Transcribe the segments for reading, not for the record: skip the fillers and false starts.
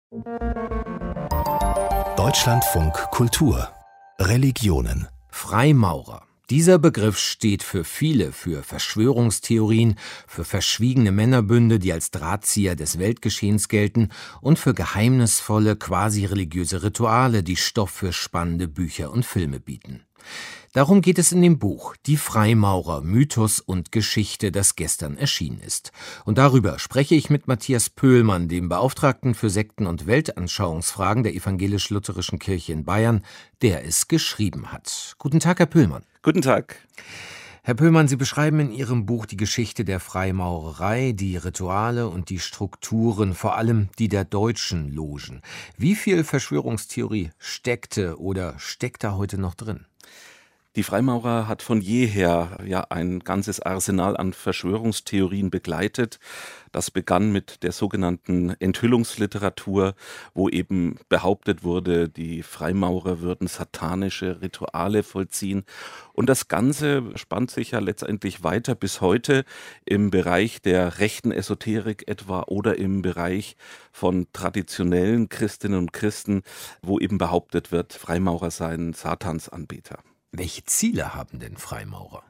Deutschlandfunk Kultur Religionen. Freimaurer. Dieser Begriff steht für viele, für Verschwörungstheorien, für verschwiegene Männerbünde, die als Drahtzieher des Weltgeschehens gelten, und für geheimnisvolle, quasi-religiöse Rituale, die Stoff für spannende Bücher und Filme bieten. Darum geht es in dem Buch »Die Freimaurer – Mythos und Geschichte«, das gestern erschienen ist. Und darüber spreche ich mit Matthias Pöhlmann, dem Beauftragten für Sekten- und Weltanschauungsfragen der Evangelisch-Lutherischen Kirche in Bayern, der es geschrieben hat. Guten Tag, Herr Pöhlmann. Guten Tag. Herr Pöhlmann, Sie beschreiben in Ihrem Buch die Geschichte der Freimaurerei, die Rituale und die Strukturen, vor allem die der deutschen Logen. Wie viel Verschwörungstheorie steckte oder steckt da heute noch drin? Die Freimaurer hat von jeher ein ganzes Arsenal an Verschwörungstheorien begleitet. Das begann mit der sogenannten Enthüllungsliteratur, wo eben behauptet wurde, die Freimaurer würden satanische Rituale vollziehen. Und das Ganze spannt sich ja letztendlich weiter bis heute im Bereich der rechten Esoterik etwa oder im Bereich von traditionellen Christinnen und Christen, wo eben behauptet wird, Freimaurer seien Satansanbeter. Welche Ziele haben denn Freimaurer?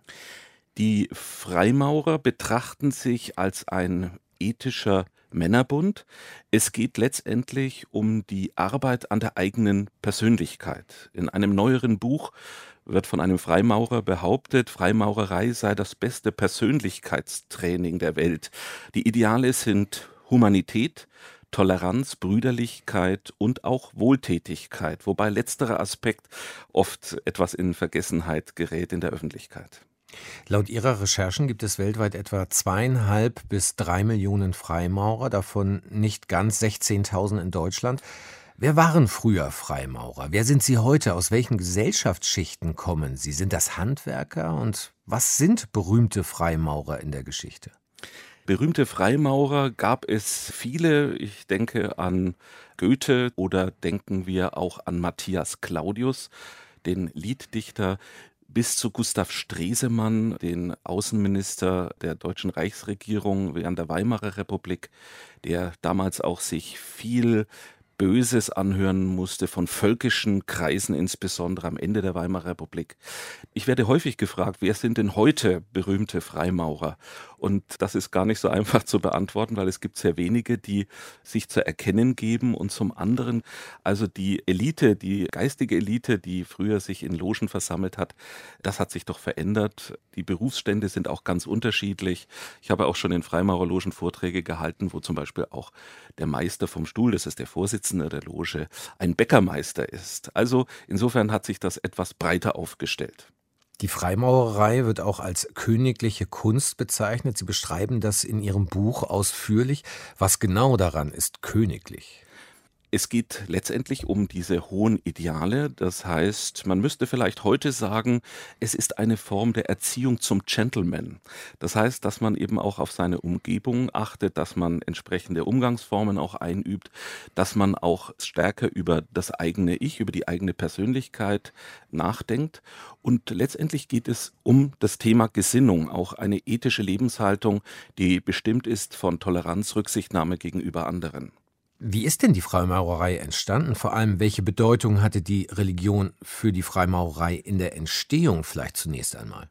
Die Freimaurer betrachten sich als ein ethischer Männerbund. Es geht letztendlich um die Arbeit an der eigenen Persönlichkeit. In einem neueren Buch wird von einem Freimaurer behauptet, Freimaurerei sei das beste Persönlichkeitstraining der Welt. Die Ideale sind Humanität, Toleranz, Brüderlichkeit und auch Wohltätigkeit, wobei letzterer Aspekt oft etwas in Vergessenheit gerät in der Öffentlichkeit. Laut Ihrer Recherchen gibt es weltweit etwa 2,5 bis 3 Millionen Freimaurer, davon nicht ganz 16.000 in Deutschland. Wer waren früher Freimaurer? Wer sind sie heute? Aus welchen Gesellschaftsschichten kommen sie? Sind das Handwerker? Und was sind berühmte Freimaurer in der Geschichte? Berühmte Freimaurer gab es viele. Ich denke an Goethe oder denken wir auch an Matthias Claudius, den Lieddichter, bis zu Gustav Stresemann, den Außenminister der Deutschen Reichsregierung während der Weimarer Republik, der damals auch sich viel Böses anhören musste, von völkischen Kreisen insbesondere am Ende der Weimarer Republik. Ich werde häufig gefragt, wer sind denn heute berühmte Freimaurer? Und das ist gar nicht so einfach zu beantworten, weil es gibt sehr wenige, die sich zu erkennen geben. Und zum anderen, also die Elite, die geistige Elite, die früher sich in Logen versammelt hat, das hat sich doch verändert. Die Berufsstände sind auch ganz unterschiedlich. Ich habe auch schon in Freimaurerlogen Vorträge gehalten, wo zum Beispiel auch der Meister vom Stuhl, das ist der Vorsitzende der Loge, ein Bäckermeister ist. Also insofern hat sich das etwas breiter aufgestellt. Die Freimaurerei wird auch als königliche Kunst bezeichnet. Sie beschreiben das in Ihrem Buch ausführlich. Was genau daran ist königlich? Es geht letztendlich um diese hohen Ideale. Das heißt, man müsste vielleicht heute sagen, es ist eine Form der Erziehung zum Gentleman. Das heißt, dass man eben auch auf seine Umgebung achtet, dass man entsprechende Umgangsformen auch einübt, dass man auch stärker über das eigene Ich, über die eigene Persönlichkeit nachdenkt. Und letztendlich geht es um das Thema Gesinnung, auch eine ethische Lebenshaltung, die bestimmt ist von Toleranz, Rücksichtnahme gegenüber anderen. Wie ist denn die Freimaurerei entstanden? Vor allem, welche Bedeutung hatte die Religion für die Freimaurerei in der Entstehung vielleicht zunächst einmal?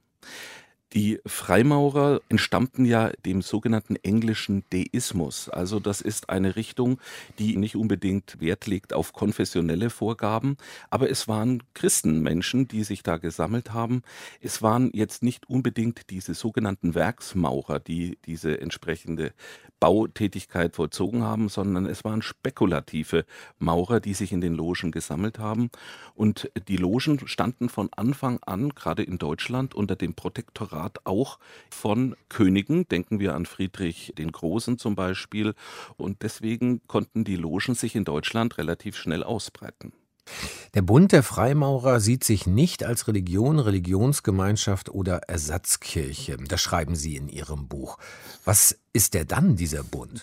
Die Freimaurer entstammten ja dem sogenannten englischen Deismus. Also das ist eine Richtung, die nicht unbedingt Wert legt auf konfessionelle Vorgaben, aber es waren Christenmenschen, die sich da gesammelt haben. Es waren jetzt nicht unbedingt diese sogenannten Werksmaurer, die diese entsprechende Bautätigkeit vollzogen haben, sondern es waren spekulative Maurer, die sich in den Logen gesammelt haben. Und die Logen standen von Anfang an, gerade in Deutschland, unter dem Protektorat auch von Königen. Denken wir an Friedrich den Großen zum Beispiel. Und deswegen konnten die Logen sich in Deutschland relativ schnell ausbreiten. Der Bund der Freimaurer sieht sich nicht als Religion, Religionsgemeinschaft oder Ersatzkirche. Das schreiben Sie in Ihrem Buch. Was ist der dann, dieser Bund?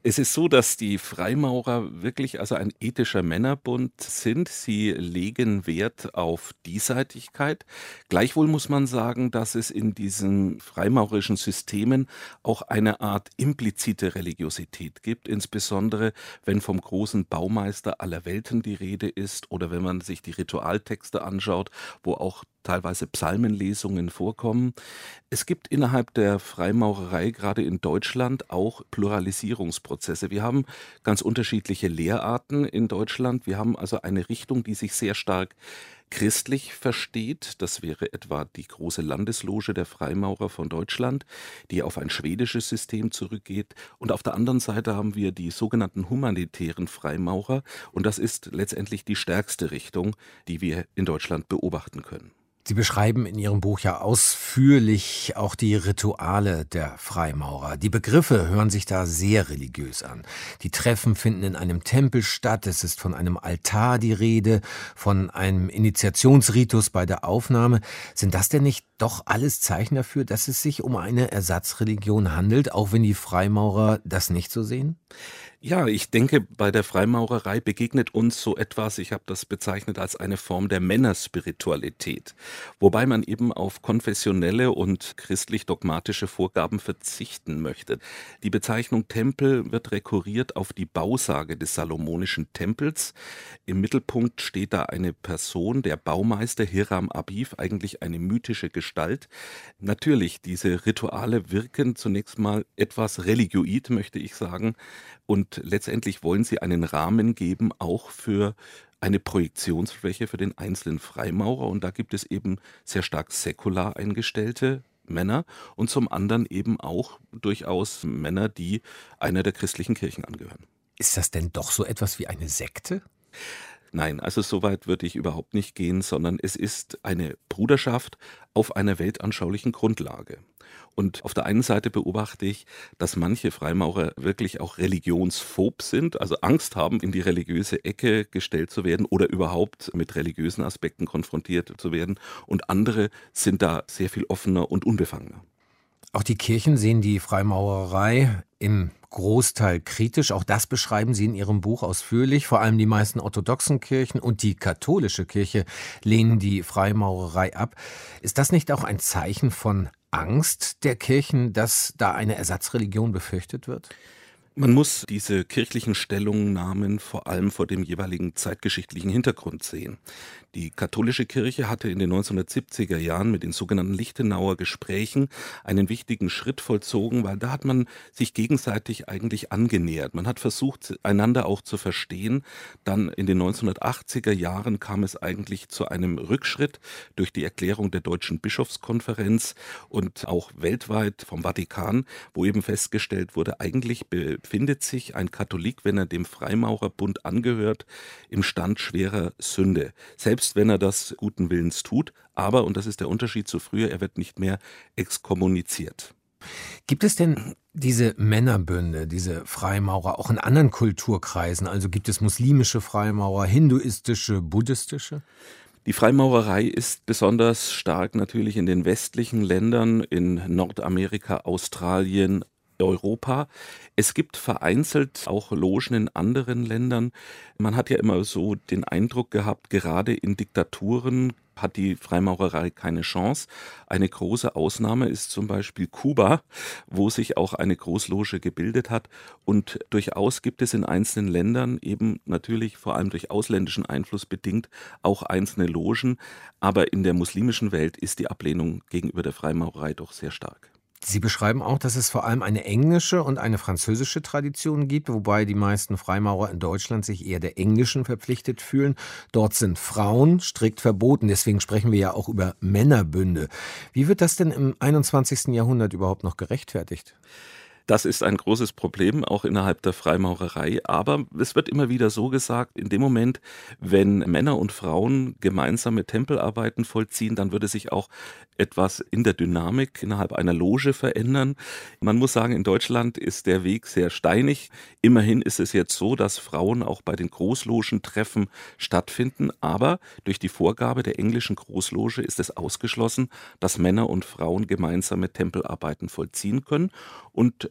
Es ist so, dass die Freimaurer wirklich also ein ethischer Männerbund sind. Sie legen Wert auf Diesseitigkeit. Gleichwohl muss man sagen, dass es in diesen freimaurerischen Systemen auch eine Art implizite Religiosität gibt, insbesondere wenn vom großen Baumeister aller Welten die Rede ist oder wenn man sich die Ritualtexte anschaut, wo auch teilweise Psalmenlesungen vorkommen. Es gibt innerhalb der Freimaurerei, gerade in Deutschland, auch Pluralisierungsprozesse. Wir haben ganz unterschiedliche Lehrarten in Deutschland. Wir haben also eine Richtung, die sich sehr stark christlich versteht. Das wäre etwa die große Landesloge der Freimaurer von Deutschland, die auf ein schwedisches System zurückgeht. Und auf der anderen Seite haben wir die sogenannten humanitären Freimaurer. Und das ist letztendlich die stärkste Richtung, die wir in Deutschland beobachten können. Sie beschreiben in Ihrem Buch ja ausführlich auch die Rituale der Freimaurer. Die Begriffe hören sich da sehr religiös an. Die Treffen finden in einem Tempel statt. Es ist von einem Altar die Rede, von einem Initiationsritus bei der Aufnahme. Sind das denn nicht doch alles Zeichen dafür, dass es sich um eine Ersatzreligion handelt, auch wenn die Freimaurer das nicht so sehen? Ja, ich denke, bei der Freimaurerei begegnet uns so etwas, ich habe das bezeichnet als eine Form der Männerspiritualität, wobei man eben auf konfessionelle und christlich-dogmatische Vorgaben verzichten möchte. Die Bezeichnung Tempel wird rekurriert auf die Bausage des Salomonischen Tempels. Im Mittelpunkt steht da eine Person, der Baumeister Hiram Abiv, eigentlich eine mythische Gestalt. Natürlich, diese Rituale wirken zunächst mal etwas religioid, möchte ich sagen, und letztendlich wollen sie einen Rahmen geben, auch für eine Projektionsfläche für den einzelnen Freimaurer. Und da gibt es eben sehr stark säkular eingestellte Männer und zum anderen eben auch durchaus Männer, die einer der christlichen Kirchen angehören. Ist das denn doch so etwas wie eine Sekte? Nein, also so weit würde ich überhaupt nicht gehen, sondern es ist eine Bruderschaft auf einer weltanschaulichen Grundlage. Und auf der einen Seite beobachte ich, dass manche Freimaurer wirklich auch religionsphob sind, also Angst haben, in die religiöse Ecke gestellt zu werden oder überhaupt mit religiösen Aspekten konfrontiert zu werden. Und andere sind da sehr viel offener und unbefangener. Auch die Kirchen sehen die Freimaurerei im Großteil kritisch. Auch das beschreiben Sie in Ihrem Buch ausführlich. Vor allem die meisten orthodoxen Kirchen und die katholische Kirche lehnen die Freimaurerei ab. Ist das nicht auch ein Zeichen von Angst der Kirchen, dass da eine Ersatzreligion befürchtet wird? Man muss diese kirchlichen Stellungnahmen vor allem vor dem jeweiligen zeitgeschichtlichen Hintergrund sehen. Die katholische Kirche hatte in den 1970er Jahren mit den sogenannten Lichtenauer Gesprächen einen wichtigen Schritt vollzogen, weil da hat man sich gegenseitig eigentlich angenähert. Man hat versucht, einander auch zu verstehen. Dann in den 1980er Jahren kam es eigentlich zu einem Rückschritt durch die Erklärung der Deutschen Bischofskonferenz und auch weltweit vom Vatikan, wo eben festgestellt wurde, eigentlich befindet sich ein Katholik, wenn er dem Freimaurerbund angehört, im Stand schwerer Sünde. Selbst wenn er das guten Willens tut, aber, und das ist der Unterschied zu früher, er wird nicht mehr exkommuniziert. Gibt es denn diese Männerbünde, diese Freimaurer auch in anderen Kulturkreisen? Also gibt es muslimische Freimaurer, hinduistische, buddhistische? Die Freimaurerei ist besonders stark natürlich in den westlichen Ländern, in Nordamerika, Australien, Europa. Es gibt vereinzelt auch Logen in anderen Ländern. Man hat ja immer so den Eindruck gehabt, gerade in Diktaturen hat die Freimaurerei keine Chance. Eine große Ausnahme ist zum Beispiel Kuba, wo sich auch eine Großloge gebildet hat. Und durchaus gibt es in einzelnen Ländern eben natürlich vor allem durch ausländischen Einfluss bedingt auch einzelne Logen. Aber in der muslimischen Welt ist die Ablehnung gegenüber der Freimaurerei doch sehr stark. Sie beschreiben auch, dass es vor allem eine englische und eine französische Tradition gibt, wobei die meisten Freimaurer in Deutschland sich eher der englischen verpflichtet fühlen. Dort sind Frauen strikt verboten, deswegen sprechen wir ja auch über Männerbünde. Wie wird das denn im 21. Jahrhundert überhaupt noch gerechtfertigt? Das ist ein großes Problem, auch innerhalb der Freimaurerei. Aber es wird immer wieder so gesagt, in dem Moment, wenn Männer und Frauen gemeinsame Tempelarbeiten vollziehen, dann würde sich auch etwas in der Dynamik innerhalb einer Loge verändern. Man muss sagen, in Deutschland ist der Weg sehr steinig. Immerhin ist es jetzt so, dass Frauen auch bei den Großlogentreffen stattfinden. Aber durch die Vorgabe der englischen Großloge ist es ausgeschlossen, dass Männer und Frauen gemeinsame Tempelarbeiten vollziehen können. Und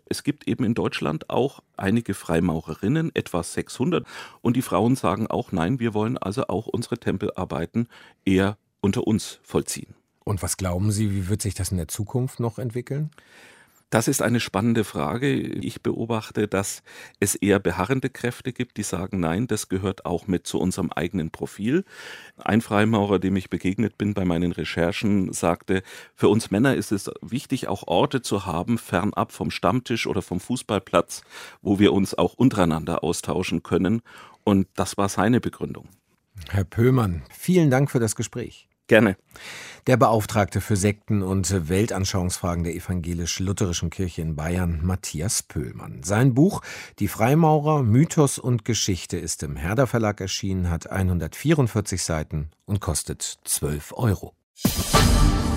es gibt eben in Deutschland auch einige Freimaurerinnen, etwa 600. Und die Frauen sagen auch, nein, wir wollen also auch unsere Tempelarbeiten eher unter uns vollziehen. Und was glauben Sie, wie wird sich das in der Zukunft noch entwickeln? Das ist eine spannende Frage. Ich beobachte, dass es eher beharrende Kräfte gibt, die sagen, nein, das gehört auch mit zu unserem eigenen Profil. Ein Freimaurer, dem ich begegnet bin bei meinen Recherchen, sagte, für uns Männer ist es wichtig, auch Orte zu haben, fernab vom Stammtisch oder vom Fußballplatz, wo wir uns auch untereinander austauschen können. Und das war seine Begründung. Herr Pöhlmann, vielen Dank für das Gespräch. Gerne. Der Beauftragte für Sekten- und Weltanschauungsfragen der evangelisch-lutherischen Kirche in Bayern, Matthias Pöhlmann. Sein Buch »Die Freimaurer, Mythos und Geschichte« ist im Herder Verlag erschienen, hat 144 Seiten und kostet 12 €.